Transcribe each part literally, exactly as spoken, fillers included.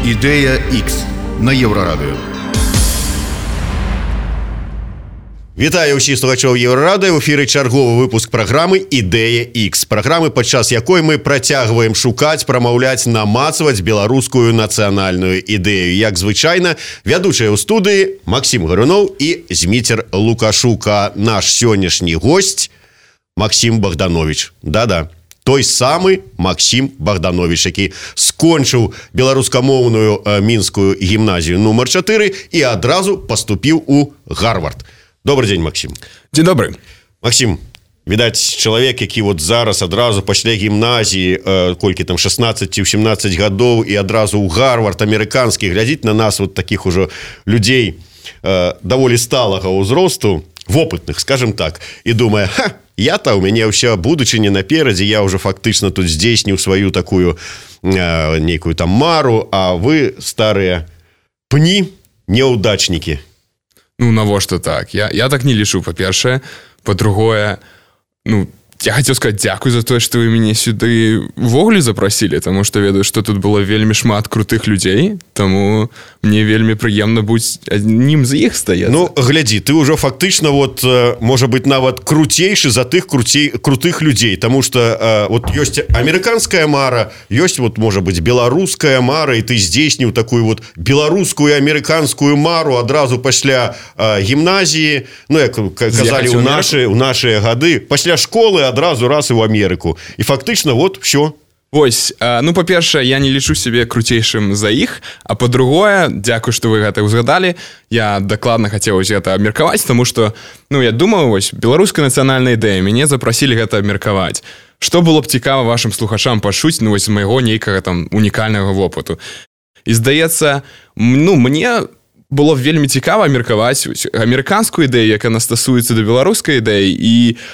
Ідэя X на Еўрарадыё. Вітаю ўсіх слухачоў Еўрарадыё. У эфіры чарговы выпуск праграмы «Ідэя X». Праграмы, падчас якой мы працягваем шукаць, прамаўляць, намацваць беларускую нацыянальную ідэю. Як звычайна, вядучыя ў студыі Максім Гаруноў і Зміцер Лукашук. А наш сённяшні госць Максім Богданович. Да-да. Той самы Максім Богданович, які скончыў беларускамоўную мінскую гімназію нумар чатыры і адразу паступіў у Гарвард. Добрый день, Максим. День добрый. Максим, відаць, чалавек, які вот зараз адразу пасля гімназіі, э, колькі там шестнадцать ці семнадцать гадоў і адразу ў Гарвард амерыканскі, глядзіць на нас вот таких уже людей э, даволі сталага ўзросту, вопытных, скажем так, і думае, ха, я-то у мяне ўся будучыня наперадзе, я уже фактычна тут здзейсніў сваю такую э, нейкую там мару, а вы старыя пні, неудачнікі. Ну, навошта так? Я, я так не лічу, па-першае. Па-другое, ну, я хацеў сказаць дзякуй за тое, што вы мяне сюды ўвогуле запрасілі, таму што ведаю, што тут было вельмі шмат крутых людзей, таму мне вельмі прыемна быць аднім з іх стаецца. Ну, глядзі, ты ўжо фактычна вот, можа быць, нават круцейшы за тых круцей, крутых людзей, таму што вот ёсць амерыканская мара, ёсць вот, можа быць, беларуская мара, і ты здзейсніў такую вот беларускую амерыканскую мару адразу пасля а, гімназіі, ну, як казалі ў нашы, ў нашыя гады, пасля школы адразу раз і ў Амерыку. І фактычна вот все. Вось, ну, па-першае, я не лічу сябе круцейшым за іх, а па-другое, дзякуй, што вы гэта ўзгадалі, я дакладна хацеў гэта абмеркаваць, таму што, ну, я думаю, вось, беларуская нацыянальная ідэя, мяне запрасілі гэта абмеркаваць. Што было б цікава вашым слухачам пачуць, ну, вось, майго нейкага там унікальнага вопыту. І, здаецца, ну, мне было вельмі цікава абмеркаваць амерыканскую ідэю, якая стасуецца да беларускай ідэі, і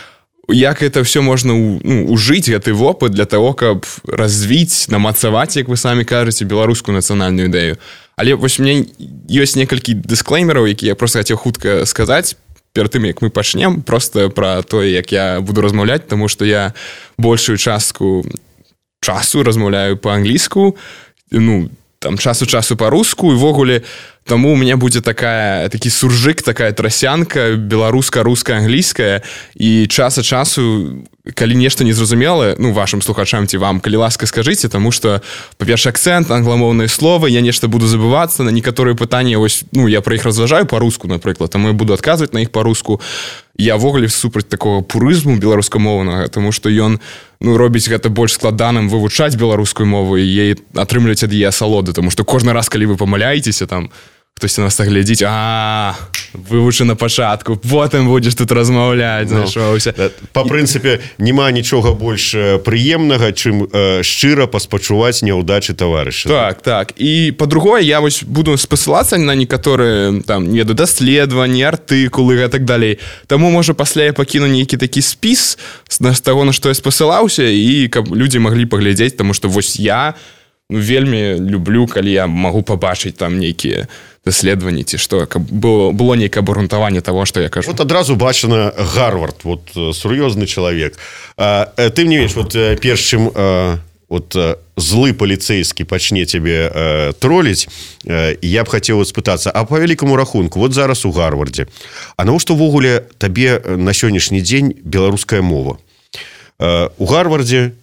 як это все можна ну, ужыць гэты вопыт для того, каб развіць, намацаваць, як вы самі кажаце, беларускую нацыянальную ідэю. Але вось у меня ёсць некалькі дысклеймераў, які я просто хацеў хутка сказаць перад тым, як мы пачнем, просто пра тое, як я буду размаўляць, таму што я большую частку часу размаўляю па-англійску, ну, там часу часу па-руску, і ввогуле таму у меня будзе такая, такі суржык, такая трасянка, беларуска, руская, англійская, і час ад часу, калі нешта незразумела, ну, вашым слухачам ці вам, калі ласка, скажыце, таму што, па-першае, акцэнт, англамоўныя словы, я нешта буду забывацца, на некаторыя пытанні, ось, ну, я пра іх разважаю па-руску, напрыклад, таму я буду адказваць на іх па-руску. Я ввогуле супраць такого пурызму беларускамоўнага, таму што ён, ну, робіць гэта больш складаным вывучаць беларускую мову і ей атрымліваць ад яе асалоды, таму што кожны раз, калі вы памыляецеся, там, хтосьці нас так глядзіць, а вывучы на пачатку, потым будзеш тут размаўляць, знайшоўся. Па прынцыпе, няма нічога больш прыемнага, чым э, шчыра паспачуваць няўдачы таварыша. Так, так. І па-другое, я вось буду спасылацца на некаторыя, там, не веду, даследаванні, артыкулы і так далей. Таму, можа, пасля я пакіну нейкі такі спіс з таго, на што я спасылаўся, і каб людзі маглі паглядзець, таму што вось я ну, вельмі люблю, калі я магу пабачыць там нейкія даследаванні, ці што, каб было, было нейкае абгрунтаванне таго, што я кажу. Вот адразу бачана Гарвард, вот сур'ёзны чалавек. А, ты мне ведаеш, вот перш чым а, вот злы паліцэйскі пачне цябе а, троліць, а, я б хацеў спытацца, а па вялікаму рахунку, вот зараз у Гарвардзе, а навошта ўвогуле табе на сённяшні дзень беларуская мова? А, у Гарвардзе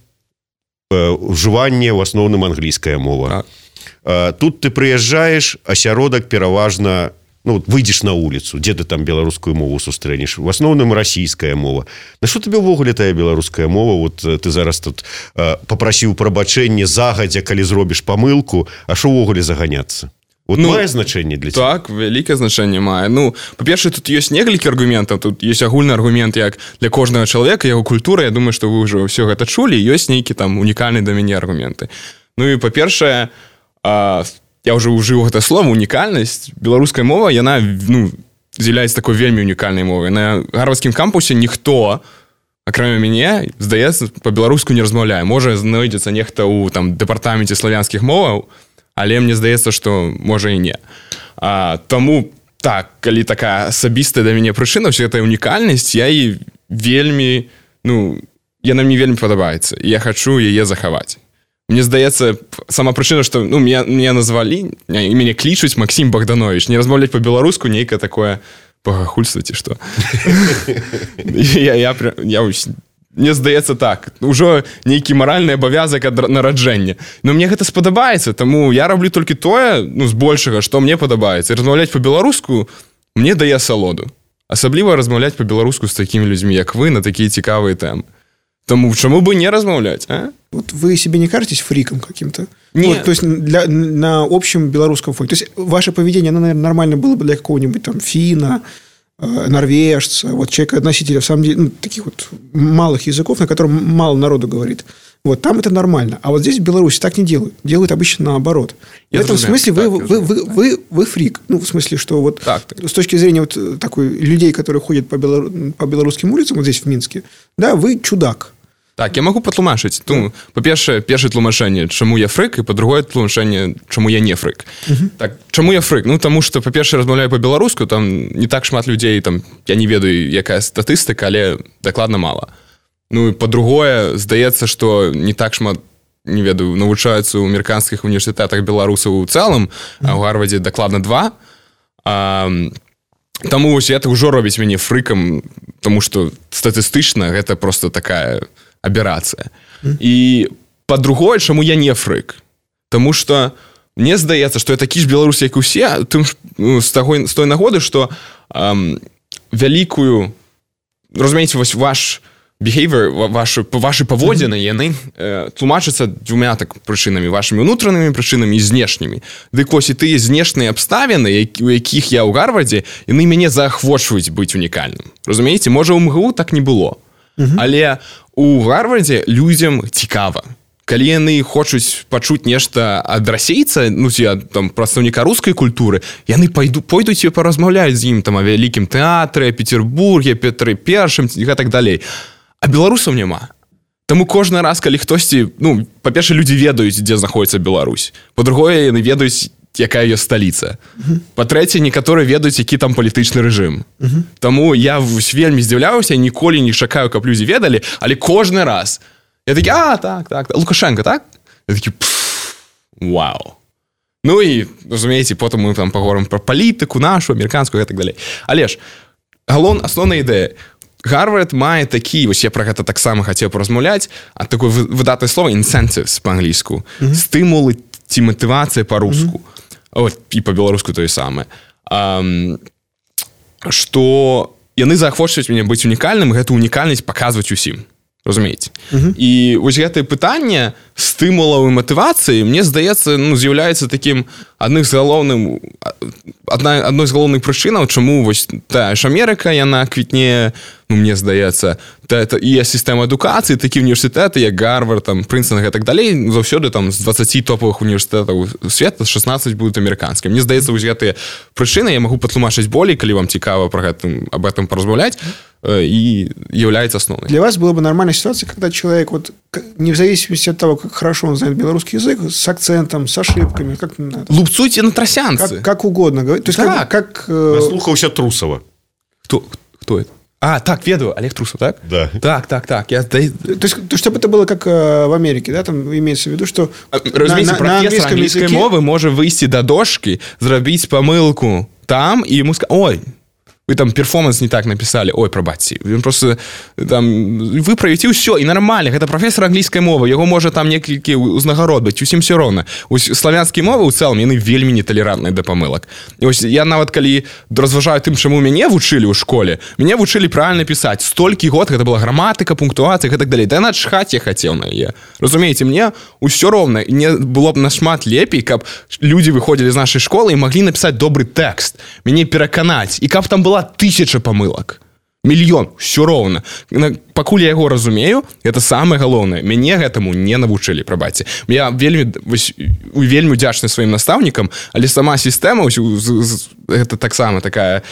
ўжыванне в асноўным англійская мова. А. Тут ты прыязджаеш, асяродак пераважна, ну, выйдзеш на вуліцу, дзе ты там беларускую мову сустрэнеш? В асноўным расійская мова. На што табе ўвогуле тая беларуская мова? Вот ты зараз тут а, папрасіў прабачэнне загадзя, калі зробіш памылку, а што ўвогуле заганяцца? Вот ну, мае значэнне для цябе? Так, вялікае значэнне мае. Ну, па-першае, тут ёсць некалькі аргументаў. Тут ёсць агульны аргумент, як для кожнага чалавека, яго культура. Я думаю, што вы ўжо ўсё гэта чулі. Ёсць нейкі там унікальны да мяне аргументы. Ну і, па-першае, а, я ўжо ўжыў гэта слова, унікальнасць. Беларуская мова, яна, ну, з'яўляецца такой вельмі унікальнай мовай. На гарвардскім кампусе ніхто, акрамя мяне, здаецца, па-беларуску не размаўляе. Можа, знойдзецца нехта ў там дэпартаменце славянскіх моваў, але мне здаецца, што можа і не. А, таму, так, калі такая асабістая да мяне прычына, ўся гэтая унікальнасць, я і вельмі, ну, яна мне вельмі падабаецца. І я хачу яе захаваць. Мне здаецца, сама прычына, што ну, мяне назвалі, мяне клічуць Максім Богданович, не размаўляць па-беларуску нейкае такое пагахульства ці што. я, я, я, мне здаецца так, ужо нейкі маральны абавязак ад нараджэння. Но мне гэта спадабаецца, таму я раблю толькі тое, ну, збольшага, што мне падабаецца. І размаўляць па-беларуску мне дае асалоду. Асабліва размаўляць па-беларуску з такімі людзьмі, як вы, на такія цікавыя тэмы. Таму чаму бы не размаўляць, а? Вот вы себе не кажетесь фриком каким-то? Нет. Вот, то есть для, на общем белорусском фоне. То есть ваше поведение, оно, наверное, нормально было бы для какого-нибудь там финна, э, норвежца, вот человека-носителя, в самом деле, ну, таких вот малых языков, на котором мало народу говорит. Вот там это нормально. А вот здесь в Беларуси так не делают. Делают обычно наоборот. В Я этом разумею, смысле так, вы, вы, вы, вы, вы фрик. Ну, в смысле, что вот так, так. с точки зрения вот такой людей, которые ходят по, белору... по белорусским улицам, вот здесь в Минске, да, вы чудак. Так, я магу патлумачыць. Ну, па-першае, першае тлумачэнне, чаму я фрык, і па-другое тлумачэнне, чаму я не фрык. Uh-huh. Так, чаму я фрык? Ну, таму што, па-першае, размаўляю па-беларуску, там не так шмат людзей, там, я не ведаю, якая статыстыка, але дакладна мала. Ну, і па-другое, здаецца, што не так шмат, не ведаю, навучаюцца ў амерыканскіх універсітэтах беларусаў у цэлым, uh-huh. а ў Гарвардзе дакладна два. А, таму вось гэта ўжо робіць мяне фрыкам, таму што статыстычна гэта просто такая аберацыя. Mm. І па-другое, чаму я не фрык? Таму што мне здаецца, што я такі ж беларус, як усе, тым, з, таго, з той нагоды, што эм, вялікую, разумееце, вось ваш behavior, ваши, ваши паводзіны, mm-hmm. яны э, тлумачацца двумя так прычынамі, вашымі ўнутранымі прычынамі і знешнімі. Дык вось і тыя знешныя абставіны, які, у якіх я ў Гарвардзе, яны мяне заахвочваюць быць унікальным. Разумееце, можа, у МГУ так не было. Mm-hmm. Але у Гарвардзе людзям цікава. Калі яны хочуць пачуць нешта ад расейца, ну, ці ад там, прадстаўніка рускай культуры, яны пайду, пойдуць і паразмаўляюць з ім там, о вялікім тэатры, Петербурге, Петры Першым і так далей. А беларусаў няма. Таму кожны раз, калі хтосьці... Ну, па-першае, людзі ведаюць, дзе знаходіцца Беларусь. Па-другое, яны ведаюць, якая ёсць сталіца. Uh-huh. Па-трэцяе, некаторыя ведаюць, які там палітычны рэжым. Uh-huh. Таму я вельмі здзіўляюся, ніколі не чакаю, каб людзі ведалі, але кожны раз я такі, а, так, так, Лукашенко, так? Я такі, вау. Ну і, разумееце, потым мы там паговорым пра палітыку нашу, амерыканскую і так далей. Але ж, галоўная асноўная ідэя. Гарвард мае такі, вось я пра гэта таксама хацеў паразмаўляць, а такое выдатнае слова incentives па-англійску. Mm-hmm. Стымулы ці матывацыя па-руску. Mm-hmm. От, і па-беларуску тое самае. Um, што яны заахвочваюць мяне быць унікальным, гэту унікальнасць паказваць усім. Разумееце? Uh-huh. І вось гэтае пытанне стымулаў і матывацыі, мне здаецца, ну, з'яўляецца такім адным з галоўным, адна, адной з галоўных прычынаў, чаму вось тая ж Амерыка, яна квітнее, ну, мне здаецца, та, та, і сістэма адукацыі, такі універсітэты, як Гарвард, там, Прынстон і так далей, заўсёды там з дваццаці топавых універсітэтаў свету шаснаццаць будуць амерыканскімі. Мне здаецца, вось гэтыя прычыны я магу патлумачыць болей, калі вам цікава пра гэтым, аб гэтым паразмаўляць, и является основной. Для вас была бы нормальная ситуация, когда человек, вот, не в зависимости от того, как хорошо он знает белорусский язык, с акцентом, с ошибками, как лупцуйте на тросянцы. Как, как угодно говорить. То есть, так. как... как э... Слухаўся Трусова. Кто, кто это? А, так, ведаю, Олег Трусов, так? Да. Так, так, так. Я... То есть, то, чтобы это было как э, в Америке, да, там имеется в виду, что... Разумеете, профессор англійської языке... мови може вийти до дошки, зробити помилку там, і йому сказати, ой, вы там перформанс не так написали, ой, пробачьте. Він просто там виправить, і все, і нормально. Гэта професор англійської мови, його може там некількі узнагарод бить, усім все ровно. Ось славянські мови у цілому, яны вельмі нетолерантні до помилок. І ось я нават, коли розважаю тим, чому мене вчили у школі, мене вчили правильно писати. Столькі год, гэта була граматика, пунктуація і так далі. Да начхать я хотів на її. Розумієте, мені все ровно. І мені було б нашмат лепей, каб люди виходили з нашої школи і могли написати добрий текст, мене переконати. І каб там була тысяча помылок. Мільён. Все роўна. Пакуль я яго разумею, гэта самае галоўнае. Мяне гэтаму не навучылі, прабачце. Я вельмі, вось, вельмі удзячны сваім настаўнікам, але сама сістэма, гэта таксама такая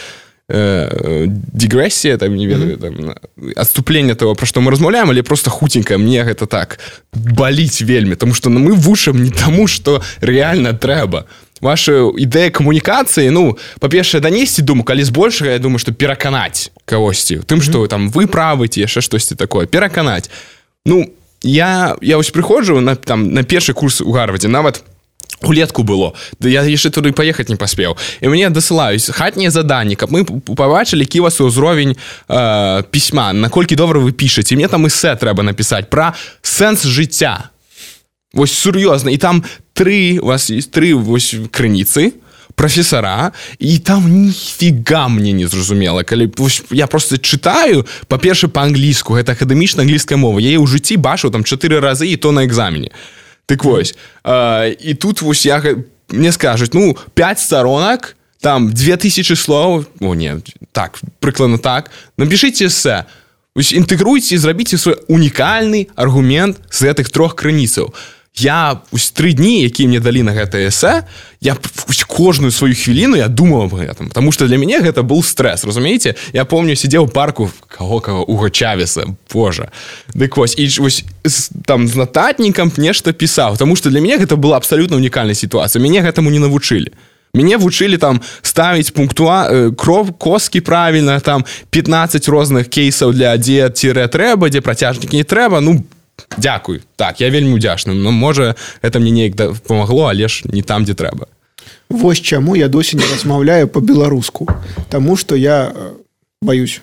э, дигрэсія, там, не ведаю, там, адступленне того, пра што мы размаўляем, але просто хутенька, мне гэта так баліць вельмі, тому што мы вушам не таму, што рэальна трэба. Ваша ідэя камунікацыі, ну, па-першае, данесці думу, калі збольшага, я думаю, што пераканаць кагосьці. Тым, што там вы правы, ці яшчэ штосьці такое. Пераканаць. Ну, я, я ось прыходжу на, там, на першы курс у Гарвардзе, нават улетку было. Да я яшчэ туды паехаць не паспеў. І мне дасылаюць хатнія заданні, каб мы пабачылі, які у вас ўзровень э, пісьма, наколькі добра вы пішаце. Мне там эсэ трэба напісаць пра сэнс жыцця. Вось сур'ёзна. І там тры, у вас есть тры вось крыніцы, профессора, і там ніфіга мне не зразумела. Калі я просто чытаю, па-перше, па-англійску, гэта акадэмічная англійская мова. Я яе ў жыцці бачыў там чатыры разы, і то на экзамене. Так вось. Э, і тут вось я, мне скажуць, ну, пять сторонок, там две тысячи слов, о, не, так, прыкладна так, напишите эсэ, вось інтэгруйце і зрабіце свой унікальны аргумент з гэтых трох крыніцаў. Я вось тры дні, якія мне далі на гэта эсэ, я кожную сваю хвіліну я думаў аб гэтым, потому что для мяне гэта был стресс, разумееце? Я помню, сидзеў у парку, каго каго Уго Чавеса, божа. Дык вось, і вось там з нататнікам нешта пісаў, потому что для мяне гэта была абсолютно унікальная сітуацыя. Мяне гэтаму не навучылі. Мяне вучылі там ставіць пунктуа, кров, коски правільна, там пятнадцать розных кейсаў для дзе тире трэба, дзе працяжнікі не трэба, ну, дзякуй. Так, я вельмі удзячны. Ну, можа, гэта мне неяк памагло, але ж не там, дзе трэба. Вось чаму я досі не размаўляю по-беларуску. Таму што я баюсь.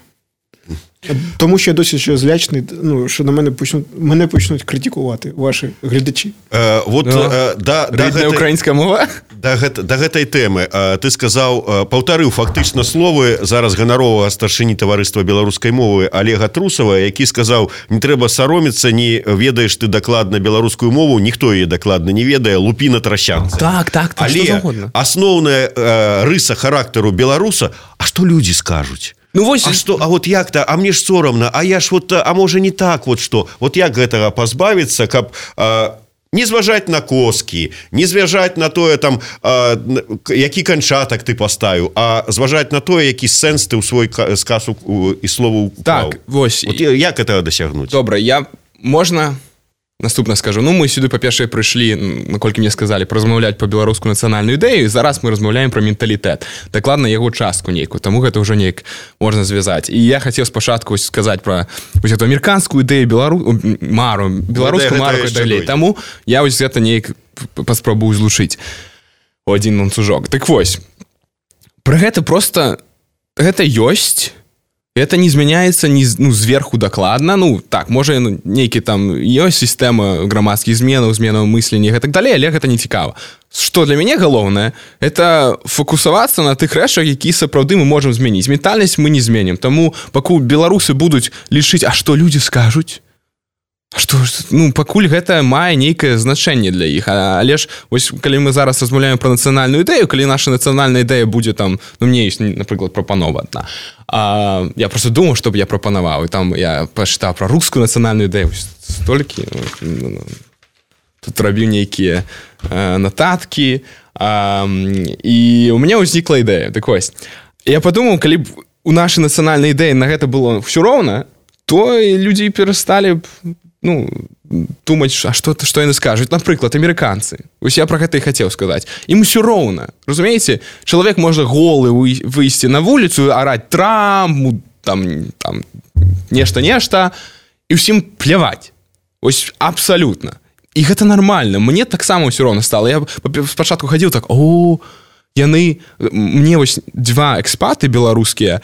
Тому що я досі ще злячний, ну, що на мене почнуть, мене почнуть критикувати ваші глядачі. Е, вот, ну, е, да, да, рідна українська мова? Да, да, да гэтай тэмы. Е, ты сказаў, е, паўтарыў фактычна словы зараз ганаровага старшыні таварыства беларускай мовы Олега Трусова, які сказаў, не трэба саромецца, не ведаеш ты дакладна беларускую мову, ніхто яе дакладна не ведае, лупі на трасянцы. Так, так, так, але што загодна. Асноўная е, рыса характару беларуса, а што людзі скажуць? Ну, вось... А что, а вот як-то, а мне ж соромно, а я ж вот, а може не так, вот что, вот як гэтага пазбавіцца, каб а, не зважаць на коски, не зважаць на тое, там, а, які канчатак ты паставіў, а зважаць на тое, які сэнс ты ў свой сказ і слово уклаў. Так, вось. Вот як гэтага дасягнуць? Добра, я, можна... Наступна скажу, ну мы сюды, па-першае, прыйшлі, наколькі мне сказалі, размаўляць па-беларуску нацыянальную ідэю, і зараз мы размаўляем пра менталітэт, дакладна яго частку нейкую, таму гэта ўжо неяк можна звязаць. І я хацеў спачатку сказаць пра вось эту амерыканскую ідэю, белару... мару, беларускую мару і далей. Таму я вось гэта неяк паспрабую злучыць у адзін ланцужок. Так вось, пра гэта просто, гэта ёсць. Это не змяняецца ні, ну, зверху дакладна. Ну, так, можа, ну, нейкі там ёсць сістэма грамадскіх зменаў, зменаў мыслення і так далей, але гэта не цікава. Што для мяне галоўнае, это фокусавацца на тых рэчах, якія сапраўды мы можам змяніць. Ментальнасць мы не зменім. Таму, пакуль беларусы будуць лічыць, а што людзі скажуць? А што, ну, пакуль гэта мае нейкае значэнне для іх. Але ж, вось, калі мы зараз размаўляем пра нацыянальную ідэю, калі наша нацыянальная ідэя будзе там, ну, мне ёсць, напрыклад, прапанова адна. А, я просто думаў, што б я прапанаваў, і там я пачытаў пра рускую нацыянальную ідэю, столькі, ну, тут рабіў нейкія э, нататкі, а, і у мяне ўзнікла ідэя. Так вось, я падумаў, калі б у нашай нацыянальнай ідэі на гэта было ўсё роўна, то людзі перасталі б, ну, думаць, а што, што яны скажуць. Напрыклад, амерыканцы. Вось я пра гэта і хацеў сказаць. Ім усё роўна. Разумееце, чалавек можа голы выйсці на вуліцу, араць Трамп, там, там нешта-нешта, і ўсім пляваць. Вось абсалютна. І гэта нармальна. Мне таксама ўсё роўна стала. Я спачатку хадзіў так, о, яны, мне вось два экспаты беларускія,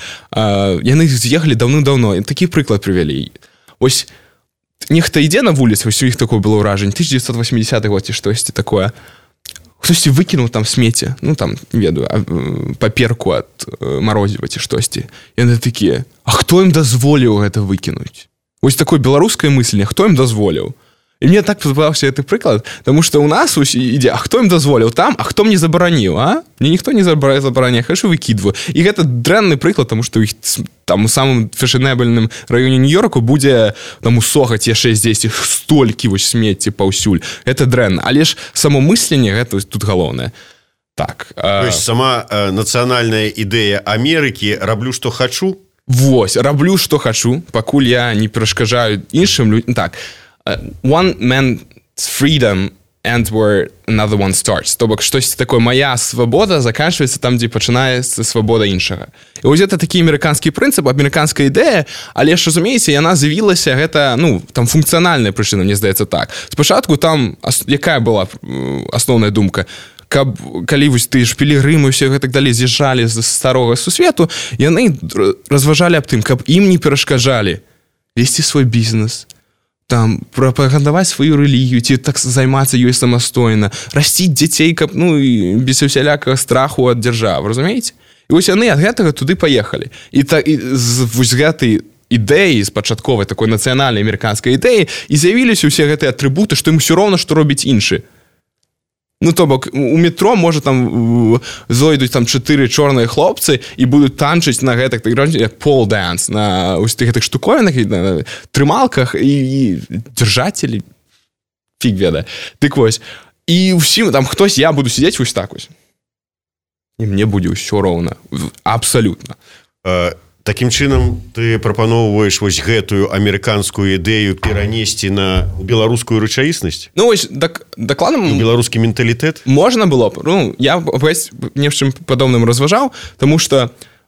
яны з'ехалі даўным-даўно. Такі прыклад прывялі. Вось нехта ідзе на вуліцу, вось у іх такое было ўражанне, тысяча девятьсот восьмидесятый год ці штосьці такое. Хтосьці выкінуў там смецце, ну там, не ведаю, паперку ад марозіва ці штосьці. Яны такія, а хто ім дазволіў гэта выкінуць? Вось такое беларускае мысленне, хто ім дазволіў? І мне так спадабаўся гэты прыклад, таму што ў нас ідзе, а хто ім дазволіў там, а хто мне забараніў, а? Мне ніхто не забараняе, хачу выкідваю. І гэта дрэнны прыклад, таму што іх там у самым фэшанэбельным раёне Нью-Йорку будзе там у Сога ці яшчэ здзесьці столькі вось смецці паўсюль. Гэта дрэнна, але ж само мысленне гэта тут галоўнае. Так. То есть сама э, нацыянальная ідэя Амерыкі раблю, што хачу? Вось, раблю, што хачу, пакуль я не перашкаджаю іншым людзям. Так. Uh, one man's freedom and where another one starts. То бок, штось такое, моя свабода заканчивается там, дзе пачынаецца свабода іншага. І вось гэта такі амерыканскі прынцып, амерыканская ідэя, але ж, разумееце, яна з'явілася, гэта, ну, там функцыянальная прычына, мне здаецца так. Спачатку там, якая была асноўная думка? Каб, калі вось ты ж пілігрымы ўсе гэтак далей з'язджалі з старога сусвету, яны разважалі аб тым, каб ім не перашкаджалі весці свой бізнес, там, прапагандаваць сваю рэлігію, ці так займацца ёй самастойна, расціць дзяцей, каб, ну, без усялякага страху ад дзяржавы, разумееце? І вось яны ад гэтага туды паехалі. І, та, і з вось гэтай ідэі, з пачатковай такой нацыянальнай амерыканскай ідэі, і з'явіліся ўсе гэтыя атрыбуты, што ім усё роўна, што робіць іншы. Ну, то бок, у метро, можа, там зойдуць там чатыры чорныя хлопцы і будуць танчыць на гэтых, як пол-дэнс, на ось гэтых штуковінах, на трымалках і, і дзяржацелі, фіг ведае. Дык вось, і ўсім, там, хтось, я буду сидзець вось так вось. І мне будзе ўсё роўна. Абсалютна. А, такім чынам, ты прапаноўваеш вось гэтую амерыканскую ідэю перанесці на беларускую рэчаіснасць? Ну, вось, дак, дакладна... Беларускі менталітэт? Можна было б. Ну, я вось не в чым падобным разважаў, таму што,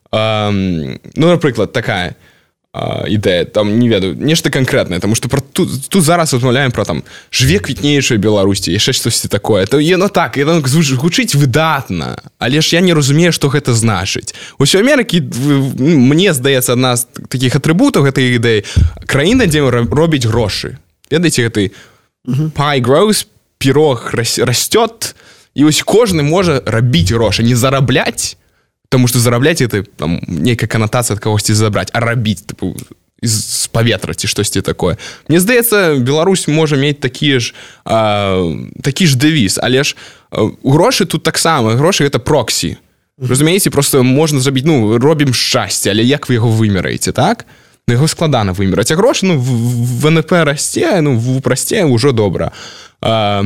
эм, ну, напрыклад, такая э, ідэя, там, не ведаю, нешта канкрэтнае, таму што тут, тут зараз размаўляем пра там жыве квітнейшая Беларусі, яшчэ штосьці такое. То яно так, яно гучыць выдатна, але ж я не разумею, што гэта значыць. Усё Амерыкі, мне здаецца, адна з такіх атрыбутаў гэтай ідэі, краіна, дзе робіць грошы. Ведаеце, гэты pie grows, пірог растёт, і вось кожны можа рабіць грошы, не зарабляць, тому што зарабляць это там нейкая канатацыя ад кагосьці забраць, а рабіць, типу, з паветра ці штосьці такое. Мне здаецца, Беларусь можа мець такі ж а, такі ж дэвіз, але ж а, грошы тут таксама, грошы гэта проксі. Разумееце, просто можна зрабіць, ну, робім шчасце, але як вы яго вымераеце, так? Ну, яго складана вымераць. А грошы, ну, в ВНП расце, ну, в расце ўжо добра. А,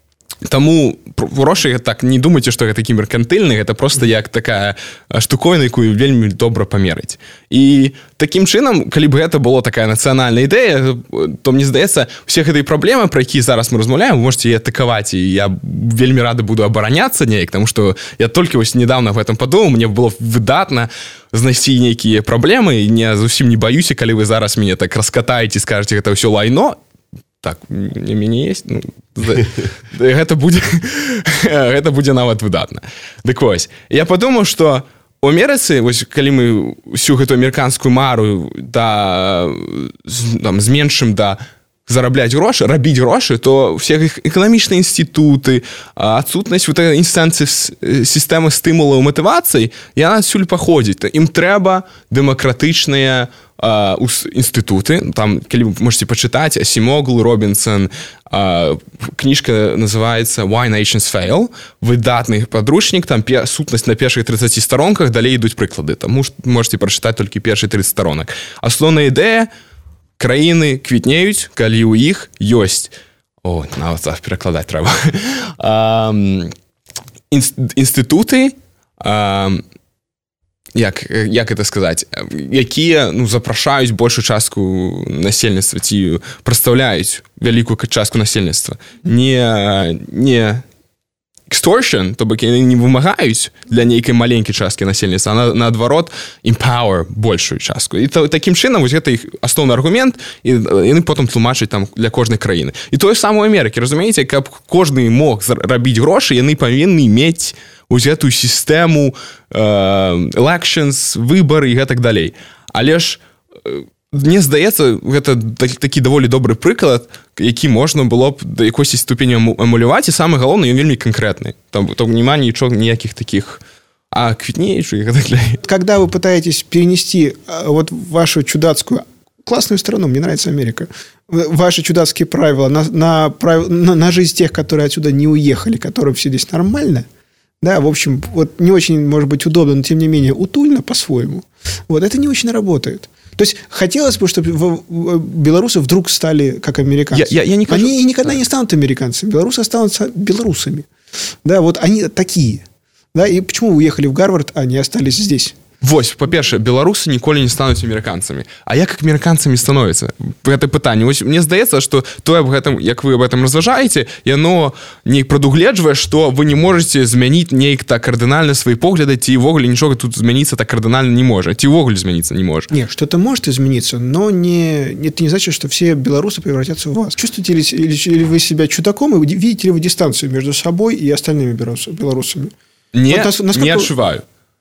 Таму грошы, так, не думайце, што гэта такі меркантыльны, гэта проста як такая штуковіна, якую вельмі добра памерыць. І такім чынам, калі б гэта было такая нацыянальная ідэя, то, мне здаецца, усе гэтыя праблемы, пра якія зараз мы размаўляем, вы можете і атакаваць, і я вельмі рады буду абараняцца неяк, таму што я толькі вось недавно в этом падумаў, мне было выдатна знайсці нейкія праблемы, і я зусім не баюся, калі вы зараз мяне так раскатаеце і скажаце, гэта ўсё лайно. Так, у мяне есть, ну, гэта будзе гэта будзе нават выдатна. Дык вось, я падумаў, што у Амерыцы, вось, калі мы всю гэту амерыканскую мару да, там, зменшым да зарабляць грошы, рабіць грошы, то все іх эканамічныя інстытуты, адсутнасць вот інстанцыі сістэмы стымулаў матывацый, яна адсюль паходзіць. Ім трэба дэмакратычныя Uh, інстытуты, там, калі вы можете пачытаць, Асімогл, Робінсон, uh, кніжка называецца Why Nations Fail, выдатны падручнік, там пе- сутнасць на першых тридцати старонках, далей ідуць прыклады, таму можете прачытаць толькі першыя тридцать старонак. Асноўная ідэя, краіны квітнеюць, калі ў іх ёсць, о, нават так перакладаць трэба, um, інстытуты, um, Як, як это сказаць, якія, ну, запрашаюць большую частку насельніцтва ці прадстаўляюць вялікую частку насельніцтва. Не, не extortion, то бок яны не вымагаюць для нейкай маленькай часткі насельніцтва, а на, наадварот empower большую частку. І то, такім чынам вось гэта іх асноўны аргумент, і яны потым тлумачаць там для кожнай краіны. І тое самае ў Амерыкі, разумееце, каб кожны мог рабіць грошы, яны павінны мець вось гэтую сістэму э, elections, выбары і гэтак далей. Але ж, э, мне здаецца, гэта такі, такі даволі добры прыклад, які можна было б да якойсьці ступені эмуляваць, і самае галоўнае, ён вельмі канкрэтны. Там, там няма нічога, ніякіх такіх а квітнейшых і гэтак далей. Когда вы пытаетесь перенести вот вашу чудацкую, классную страну, мне нравится Америка, ваши чудацкие правила на, на, на, на жизнь тех, которые отсюда не уехали, которым все здесь нормально, да, в общем, вот не очень, может быть, удобно, но тем не менее утульно по-своему. Вот это не очень работает. То есть хотелось бы, чтобы белорусы вдруг стали как американцы. Я, я, я не кажу... Они никогда не станут американцами. Белорусы останутся белорусами. Да, вот они такие. Да, и почему уехали в Гарвард, а не остались здесь? Вось, па-першае, беларусы ніколі не стануць амерыканцамі. А як амерыканцамі становіцца? Гэта пытанне. Вось мне здаецца, што тое аб гэтым, як вы об этом разважаеце, яно не прадугледжвае, што вы не можаце змяніць нейк так кардынальна свае погляды, ці ўвогуле нічога тут змяніцца так кардынальна не можа, ці ўвогуле змяніцца не можа. Нет, что-то может измениться, но не, это не значит, что все белорусы превратятся в вас. Чувствуете ли, ли вы себя чудаком, и видите ли вы дистанцию между собой и остальными белорусами? Не, вот насколько... не отшиваю.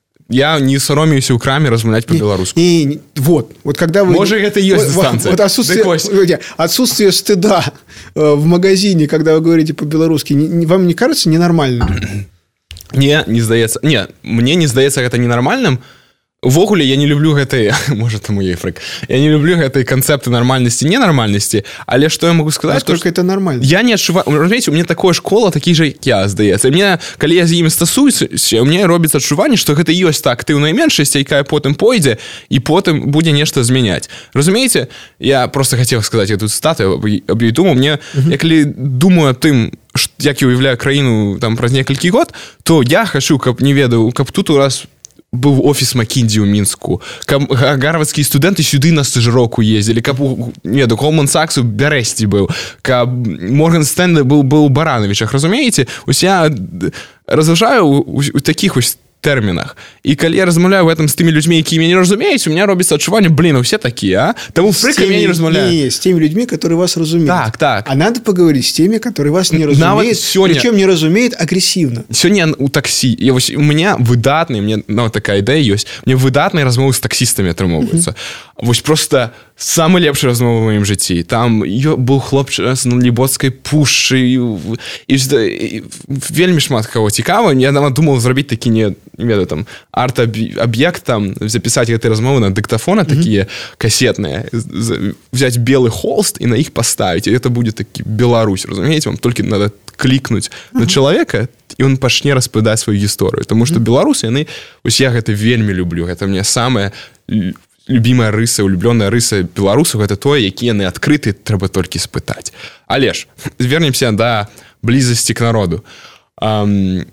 Я не соромеюся ў краме размаўляць по-беларуску. Не, не, вот, вот когда вы... Может, это и есть дистанция. Вот, вот отсутствие, отсутствие стыда в магазине, когда вы говорите по-белорусски, вам не кажется ненормальным? Не, не здаецца. Не, мне не здаецца гэта ненармальным. Увогуле, я не люблю гэтай, можа, таму я фрык, я не люблю гэтай канцэпты нармальнасці, ненармальнасці, але што я могу сказаць? Насколько это нормально? Я не адчуваю, разумееце, у меня такое школа, такі же, як я, здаецца. Мне, калі я з імі стасуюся, у меня робіцца адчуванне, што гэта ёсць та актыўная меншасць, якая потым пойдзе, і потым будзе нешта змяняць. Разумееце? Я просто хацеў сказаць эту цытату аб Ютубу. Мне, uh-huh. я калі думаю аб тым, як я уяўляю краіну там праз некалькі год, то я хачу, каб не ведаў, каб тут у раз быў офіс Маккінзі ў Мінску, каб гарвардскія студэнты сюды на стажыроўку ездзілі, каб не, до Goldman Sachs у Бярэсці быў, каб Морган Стэнлі быў, быў у Баранавічах, разумееце? Ось я разважаю у, у такіх ось тэрмінах. І калі я размаўляю в этом з тымі людзьмі, якія мяне не разумеюць, у меня робіцца адчуванне, блин, усе такія, а? Таму фрыкам я не размаўляю. Не, с теми людьми, которые вас разумеют. Так, так. А надо поговорить с теми, которые вас не разумеют, сёння... причем не разумеют агрессивно. Сёння у таксі, я, вось, у меня выдатныя, мне ну, такая ідэя ёсць, мне выдатныя размовы з таксістамі атрымоўваюцца. Uh-huh. Вось просто самы лепшы размовы ў маім жыцці. Там ё, быў хлопчык з Лібоцкай пушчы, і, і, і, вельмі шмат каго цікава. Я нават думаў зрабіць такі не не ведаю, там, арт-аб'ект, там, записать гэтай размовы на диктофоны, mm-hmm. такие кассетные, взять белый холст и на их поставить, и это будет таки Беларусь, разумеете? Вам только надо кликнуть mm-hmm. на человека, и он пачне распавядаць свою гісторыю. Потому что mm-hmm. беларусы, яны, ось я гэта вельмі люблю, это мне самая любимая рыса, улюбленная рыса беларусаў, это тое, якія яны адкрыты, трэба толькі спытаць. Але ж, вернемся до блізасці к народу. Um,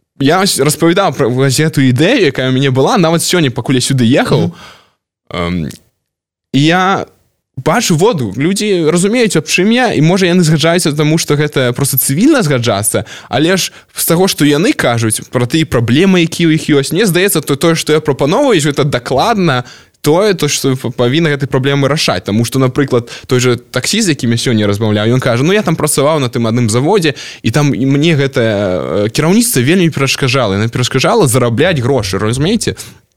я распавядаў пра гэту ідэю, якая у мяне была, нават сёння, пакуль я сюды ехаў, mm-hmm. um, і я бачу воду, людзі разумеюць, аб чым я, і можа яны згаджаюцца, таму што гэта проста цывільна згаджацца, але ж з таго, што яны кажуць пра тыя праблемы, якія ў іх ёсць, мне здаецца, то тое, што я прапановую, гэта дакладна тое, то, што павінна гэтай праблемы рашаць. Таму што, напрыклад, той же таксіст, з якім я сёння размаўляю, ён кажа, ну я там працаваў на тым адным заводзе, і там і мне гэта кіраўніцтва вельмі перашкаджала. Яна перашкаджала зарабляць грошы, разумееце?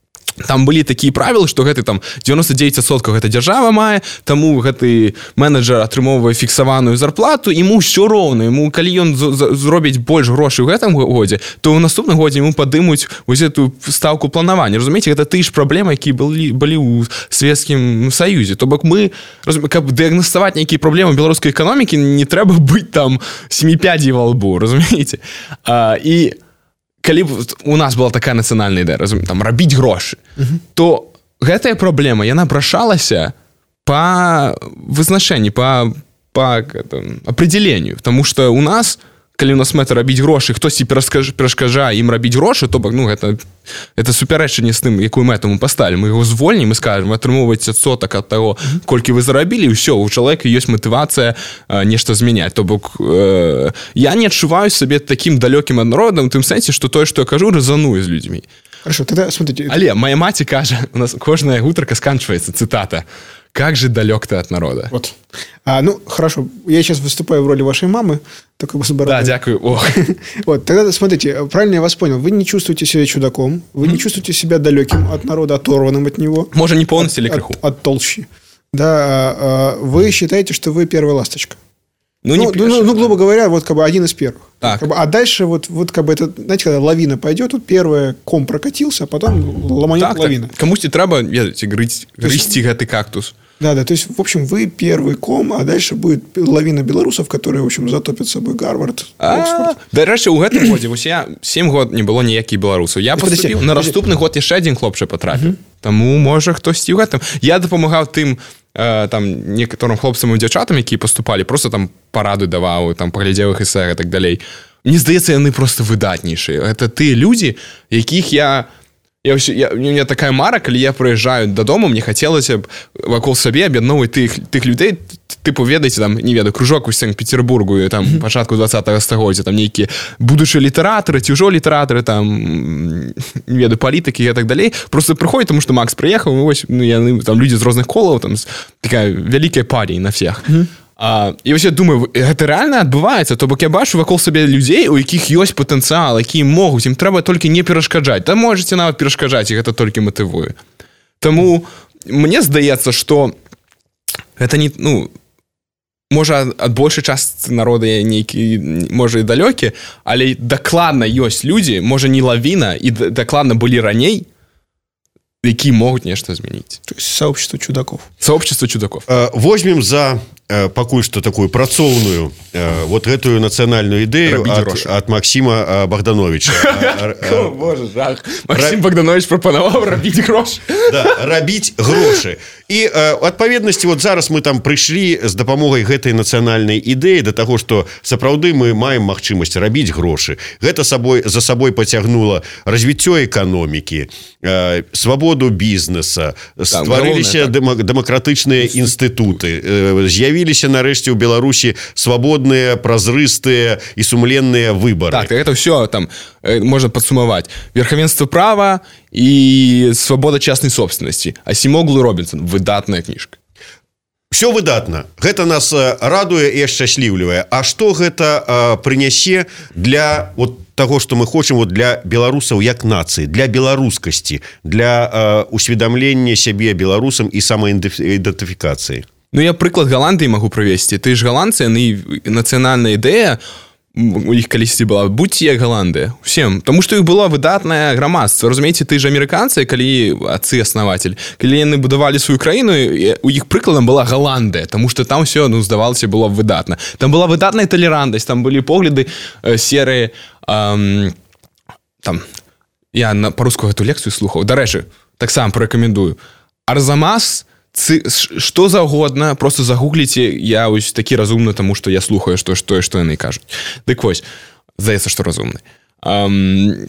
Там былі такія правілы, што гэты там дзевяносто девять процентов гэта дзяржава мае, таму гэты менеджер атрымоўвае фіксаваную зарплату, ему ўсё роўна, ему калі ён зробіць больш грошай у гэтым годзе, то ў наступным годзе ему падымуць вось эту стаўку планавання. Разумееце, гэта тыя ж праблемы, якія былі былі ў Савецкім Саюзе. То бок мы, каб дыягнаставаць нейкія праблемы беларускай эканомікі, не трэба быць там семіпядзей ва лбу, разумееце? А, і калі б у нас была такая нацыянальная ідэя, разумееце, там рабіць грошы, uh-huh. то гэтая праблема, яна рашалася па вызначэнні, па, па там, апределенню, тому што у нас, калі у нас мэта рабіць грошы, хтосьці перашкаджае ім рабіць грошы, то бок, ну, гэта, гэта супярэчанне з тым, якую мэту мы паставілі. Мы яго звольнім і скажем, атрымоўваеце сотак ад таго, колькі вы зарабілі, і ўсё, у чалавека ёсць матывацыя э, нешта змяняць. То бок, э, я не адчуваю сабе такім далёкім ад народам, у тым сэнсе, што тое, што я кажу, рэзануе з людзьмі. Хорошо, тогда смотрите. Але моя маці кажа, у нас кожная гутарка сканчваецца, цитата: «Как же далек ты от народа». Вот. А, ну, хорошо, я сейчас выступаю в роли вашей мамы, только с бородой. Да, дякую. Ох. Вот, тогда смотрите, правильно я вас понял, вы не чувствуете себя чудаком, вы mm-hmm. не чувствуете себя далеким от народа, оторванным от него. Может, не полностью или крыху. От, от толщи. Да, вы считаете, что вы первая ласточка. Ну, ну, не первая, ну, ну, грубо говоря, вот как бы один из первых. Так. Как бы, а дальше вот, вот как бы это, знаете, когда лавина пойдет, вот первая ком прокатился, а потом ломанет так, лавина. Так. Кому-то треба, ведаете, грызти этот кактус. Да, да, то есть, в общем, вы первый ком, а дальше будет лавина белорусов, которые, в общем, затопят собой Гарвард, Оксфорд. Да, раньше у гэтым годзе, вось я сем год не было ніякіх беларусаў. Я поступіў, на наступны год яшчэ адзін хлопчык патрапіў. Таму, можа, хтосьці ў гэтым. Я дапамагаў тым, э, там, некаторым хлопцам і дзяўчатам, якія паступалі, просто там параду даваў, там, паглядзеў іх эсэ і так далей. Мне здаецца, яны просто выдатнейшыя. Гэта тыя людзі, якіх я Я, ўсё, я, у меня такая мара, калі я прыязджаю дадому, мне хацелася б вакол сабе аб'ядноўваць тых, тых людзей, тыпу, ведаеце, там, не ведаю, кружок у Санкт-Петербургу, там, mm-hmm. пачатку двадцатага стагоддзя, там, нейкія будучыя літаратары, ці ўжо літаратары, там, не ведаю, палітыкі і так далей, просто прыходзяць, тому што Макс прыехаў, і вось, ну, яны, там, людзі з розных колаў, там, такая вялікая парі на всех. Mm-hmm. А, і ось я думаю, гэта рэальна адбываецца, то бок я бачу вакол сабе людзей, у якіх ёсць патэнцыял, якія могуць, ім трэба толькі не перашкаджаць. Да можаце нават перашкаджаць, і гэта толькі матывуе. Таму мне здаецца, што гэта не, ну, можа ад большай частцы народа нейкі, можа і далёкі, але дакладна ёсць людзі, можа не лавіна, і дакладна былі раней, якія могуць нешта змяніць. То есть сообщество чудаков. Сообщество чудаков. Возьмем за пакуль што такую працоўную вот гэтую нацыянальную ідэю ад, ад Максіма Богдановича. О, боже, жах. Максим Богданович прапанаваў рабіць грошы. Да, рабіць грошы. І адпаведнасці, вот зараз мы там прыйшлі з дапамогай гэтай нацыянальнай ідэі да таго, што сапраўды мы маем магчымасць рабіць грошы. Гэта сабой за сабой пацягнула развіццё эканомікі, свабоду бізнеса, стварыліся дэмакратычныя інстытуты, з'явіліся нарэшце ў Беларусі свабодныя, празрыстыя і сумленныя выбары. Так, гэта ўсё там можна падсумаваць. Верхавенства права і свабода частнай собственнасці. Асімоглу Робінсон. Выдатная кніжка. Все выдатна. Гэта нас радуе і ашчасліўлівае. А што гэта прынясе для вот таго, што мы хочам вот для беларусаў як нацыі, для беларускасці, для усведамлення сябе беларусам і самаідэнтыфікацыі? Ну, я прыклад Галандыі магу прывесці. Ты ж галандцы, яны нацыянальная ідэя у іх калісьці была, будьце як Галандыя, усім. Таму што іх было выдатнае грамадства. Разумееце, ты ж амерыканцы, калі отцы аснователь, калі яны будавалі сваю краіну, у іх прыкладам была Галандыя, таму што там все, ну, здавалася, было выдатна. Там была выдатная талерантнасць, там былі погляды э, серыі, эм, там, я на, па-руску гэту лекцыю слухаў. Дарэчы, таксама парэкамендую. Арзамас, што заўгодна, просто загугліце, я ось такі разумны, таму што я слухаю што што што яны кажуць. Дык вось, здаецца, што разумны. Um,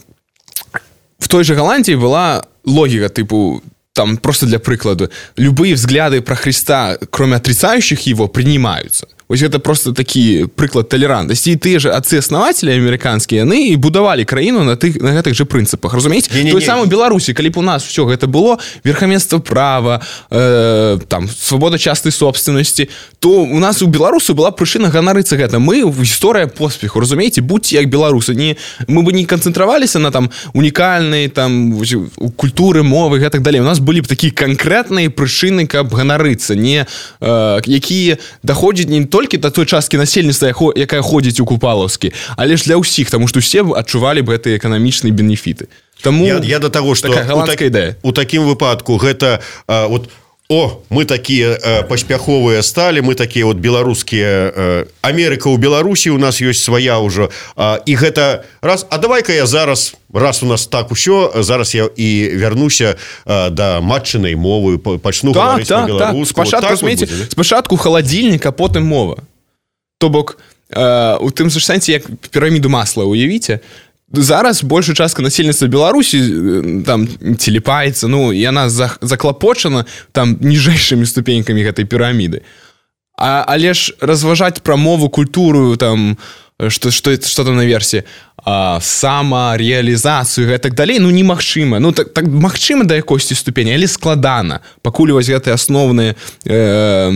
в той же Голландии была логика, типу, там просто для прикладу, любые взгляды про Христа, кроме отрицающих его, принимаются. Ось это просто такі прыклад талерантнасці. І тыя ж отцы-основатели амерыканскія, яны і будавалі краіну на тых на гэтых же прынцыпах. Разумееце? Той самы Беларусі, калі б у нас все гэта было, верхавенства права, э, там свабода частнай собственнасці, то у нас у беларусаў была прычына ганарыцца гэта. Мы гісторыя поспеху, разумееце, будьце як беларусы. Не, мы бы не канцэнтраваліся на там унікальнай там культуры, мовы і так далей. У нас былі б такія канкрэтныя прычыны, каб ганарыцца, не э, якія даходзяць не толькі да той часткі насельніцтва, якая ходзіць у Купалаўскі, але ж для ўсіх, таму што ўсе адчувалі б гэтыя эканамічныя бенефіты. Таму я, я да таго, што у, так, у такім выпадку гэта а, вот, о, мы такія а, паспяховыя сталі, мы такія вот беларускія, а, Амерыка ў Беларусі, у нас ёсць свая ўжо, а, і гэта раз, а давай-ка я зараз, раз у нас так усё, зараз я і вярнуся а, да матчынай мовы, пачну так, гаварыць так, па-беларуску. Так. Спачатку, вот разумееце, вот спачатку халадзільнік, а потым мова. То бок, э, у тым же сэнсе, як піраміду масла, уявіце, зараз большая частка насельніцтва Беларусі там телепаецца, ну, яна заклапочана там ніжэйшымі ступенькамі гэтай піраміды. А, але ж разважаць пра мову, культуру, там, што, што, што там на версіі, а, самареалізацыю і так далей, ну, немагчыма. Ну, так, так магчыма да якосці ступені, але складана. Пакуль вось гэтыя асноўныя э,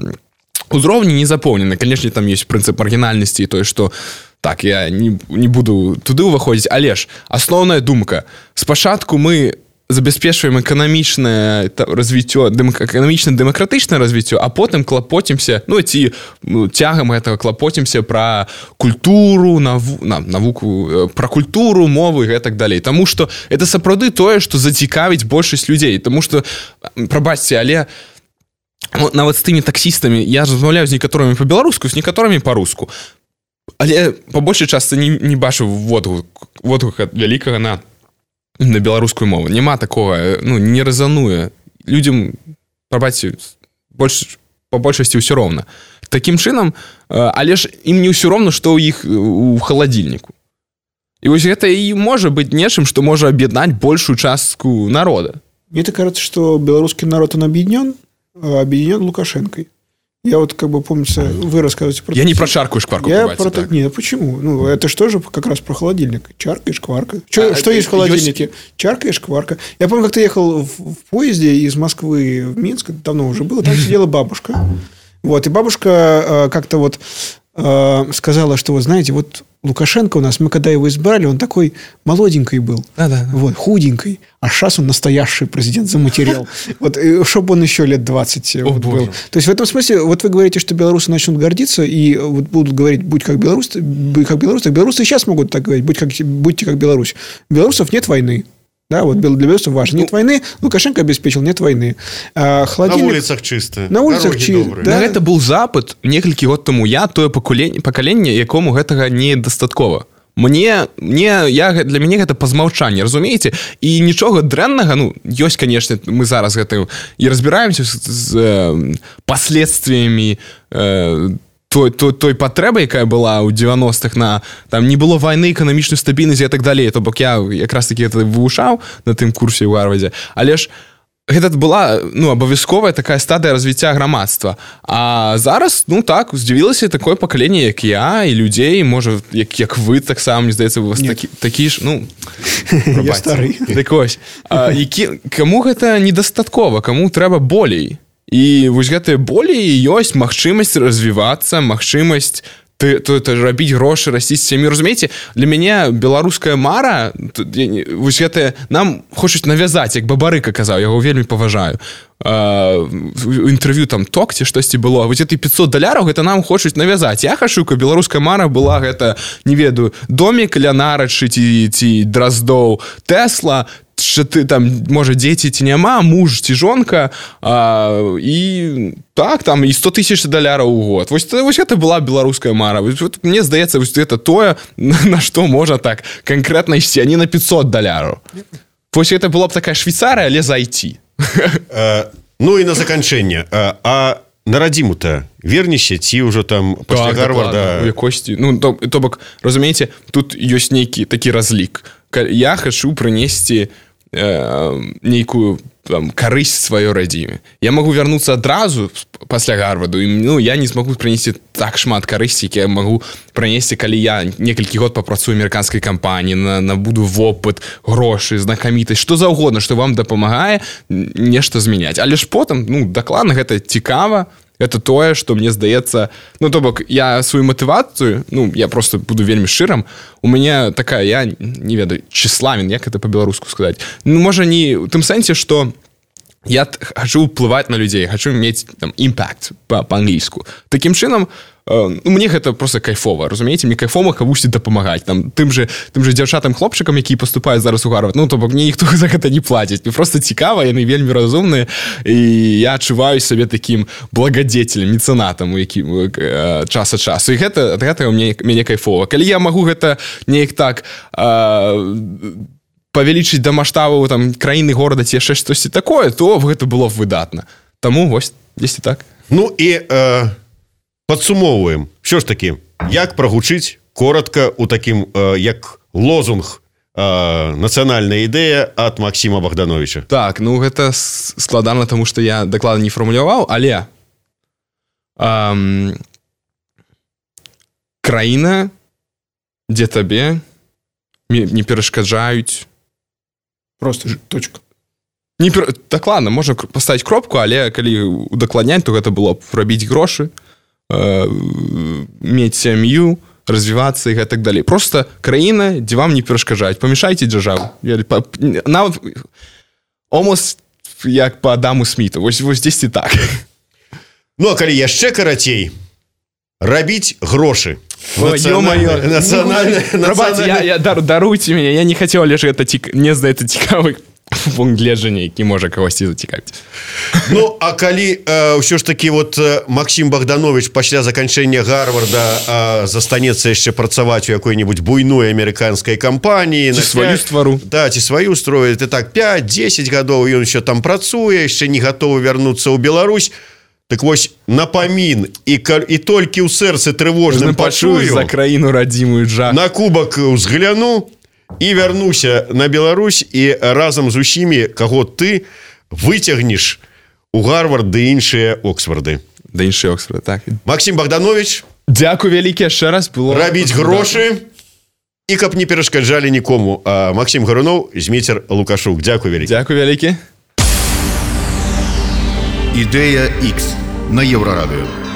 узроўні не запоўнены. Канешне, там ёсць прынцып маргінальнасці і тое, што так, я не, не буду туды ўваходзіць, але ж асноўная думка. Спачатку мы забяспечваем эканамічнае развіццё, эканамічна дэмакратычнае развіццё, а потым клапоцімся, ну, ці ну, цягам гэтага клапоцімся пра культуру, наву, на, навуку, пра культуру, мовы і так далей. Таму што это сапраўды тое, што зацікавіць большасць людзей. Таму што, прабачце, але нават з тымі таксістамі, я размаўляю з некаторымі па-беларуску, з некаторымі па-руску. Але па большай частцы не, не бачу водгука вялікага на, на беларускую мову. Няма такога, ну, не рэзануе. Людзям, прабачце, больш, па большасці ўсё роўна. Такім чынам, але ж ім не ўсё роўна, што ў іх у халадзільніку. І вось гэта і можа быць нечым, што можа аб'яднаць большую частку народа. Мне так кажется, что белорусский народ, он объединен, объединен Лукашенкой. Я вот как бы, помнится, вы рассказываете про... Я не про чарку и шкварку. Я про... Так. Нет, почему? Ну, это же тоже как раз про холодильник. Чарка и шкварка. Что, а, что есть в холодильнике? Есть... Чарка и шкварка. Я помню, как ты ехал в, в поезде из Москвы в Минск, давно уже было, там сидела бабушка. Вот, и бабушка э, как-то вот э, сказала, что, вот знаете, вот Лукашенко у нас, мы когда его избрали, он такой молоденький был, да, да, да. Вот, худенький, а сейчас он настоящий президент, заматерел. Вот, чтобы он еще лет двадцать вот был. То есть, в этом смысле, вот вы говорите, что белорусы начнут гордиться и вот будут говорить, будь как белорус, как белорус, так белорусы и сейчас могут так говорить, будь как, будьте как Беларусь. У белорусов нет войны. Да, вот для белорусов важно. Нет ну, войны, Лукашенко обеспечил, нет войны. А, холодильник... На улицах чисто. На улицах чисто. Да. На гэта быў запыт некалькі год таму. Я тое пакаленне, пакаленне, якому гэтага недастаткова. Мне, мне, я, для мяне гэта па змаўчанні, разумееце? І нічога дрэннага, ну, ёсць, конечно, мы зараз гэтым і разбіраемся з, з э, последствиями э, той, той, той патрэбы, якая была ў девяностых на... Там не было вайны, эканамічнай стабільнасці і так далей. То бок я якраз таки гэта вывучаў на тым курсе ў Гарвардзе. Але ж гэта была, ну, абавязковая такая стадыя развіцця грамадства. А зараз, ну так, здзівілася такое пакаленне, як я, і людзей, можа, як, як вы таксама, мне здаецца, у вас такі, такі ж, ну... Я стары. Так ось. А, які, каму гэта недастаткова, каму трэба болей? І вось гэтыя болей ёсць магчымасць развівацца, магчымасць ты, ты, ты, рабіць грошы, расціць сям'ю. Разумееце, для мяне беларуская мара, вось гэтыя, нам хочуць навязаць, як Бабарыка казаў, я яго вельмі паважаю. У інтэрв'ю там ток ці штосьці было, вось эти пятьсот даляраў гэта нам хочуць навязаць. Я хачу, каб беларуская мара была гэта, не ведаю, домік ля нарачы ці, ці Драздоў, Тэсла, що ти там, може, дзеці ці няма, муж ці жонка, а, і так, там, і сто тысяч даляраў у год. Вось, вось гэта была беларуская мара. Вот, мне здаецца, вось гэта тое, на што можа так канкрэтна ісці, а не на пятьсот даляраў. Вось гэта была б такая Швейцарія, але за ай ти. Ну і на заканчэнне. А на радзіму-то вернешся ці ўжо там пасля Гарварда? У якосці. Ну, то, то бок, разумееце, тут ёсць нейкі такі разлік. Я хачу прынесці нейкую там, карысць сваёй радзіме. Я магу вярнуцца адразу пасля Гарварду, і ну, я не змагу прынесці так шмат карысці, які я магу прынесці, калі я некалькі год папрацую амерыканскай кампаніі, на, набуду вопыт, грошы, знакамітасць, што заўгодна, што вам дапамагае нешта змяняць. Але ж потым, ну, дакладна гэта цікава, это тое, што мне здаецца... Ну, то бок, я сваю матывацыю, ну, я просто буду вельмі шчырым, у мяне такая, я не ведаю, тщеславен, як это па-беларуску сказаць. Ну, можа, не ў тым сэнсе, што я хачу ўплываць на людзей, хачу мець там імпакт па-англійску. Такім чынам, э, ну, мне гэта просто кайфова, разумееце? Мне кайфова камусьці дапамагаць. Там, тым же, тым же дзяўчатам хлопчыкам, які паступаюць зараз у Гарвард, ну, то бок, мне ніхто за гэта не плаціць. Мне просто цікава, яны вельмі разумныя, і я адчуваю сябе такім благадзецелем, мецэнатам, у якім э, час ад часу. І гэта, ад гэтага мне, мяне кайфова. Калі я магу гэта неяк так... Э, павялічыць да маштабу там краіны, горада ці яшчэ штосьці такое, то гэта было б выдатна. Таму вось, дзесьці так. Ну і э, падсумоўваем. Що ж такі, як прагучыць коротка у такім, э, як лозунг э, нацыянальная ідэя ад Максіма Богдановича? Так, ну гэта складана, таму што я дакладна не фармуляваў, але эм, краіна, дзе табе не перашкаджаюць. Просто точка. Не пер... Дакладна, можна паставіць кропку, але калі удакладняць, то гэта было б рабіць грошы, э, мець сям'ю, развівацца і гэтак далей. Просто краіна, дзе вам не перашкаджаюць. Памяшайце дзяржаву. Нават almost як па Адаму Сміту. Вось, вось дзесьці так. Ну, а калі яшчэ карацей, рабіць грошы. Национальная, национальная, национальная. Я, я, даруйте меня, я не хотел, але гэта цік... мне здаецца цікавы пункт гледжання, які можа кагосьці зацікавіць. Ну, а калі э, ўсё ж такі вот э, Максім Богданович пасля заканчэння Гарварда э, застанецца яшчэ працаваць у якой-нибудь буйной амерыканскай кампаніі, ці сваю ствару. Да, ці сваю строіць. І так пять-десять гадоў ён еще там працуе, яшчэ не гатовы вярнуцца ў Беларусь. Так вось напамін і, і толькі ў сэрцы трывожным пачую за краіну радзімую жах. На кубак узгляну і вярнуся на Беларусь і разам з усімі, каго ты выцягнеш у Гарвард ды іншыя Оксфорды. Да іншыя Оксфорды, так. Максим Богданович, дзякуй вялікі яшчэ раз. Было рабіць грошы і каб не перашкаджалі нікому. А Максим Гаруноў, Зміцер Лукашук. Дзякуй вялікі. Дзякуй вялікі. Ідэя Х на Еўрарадыё.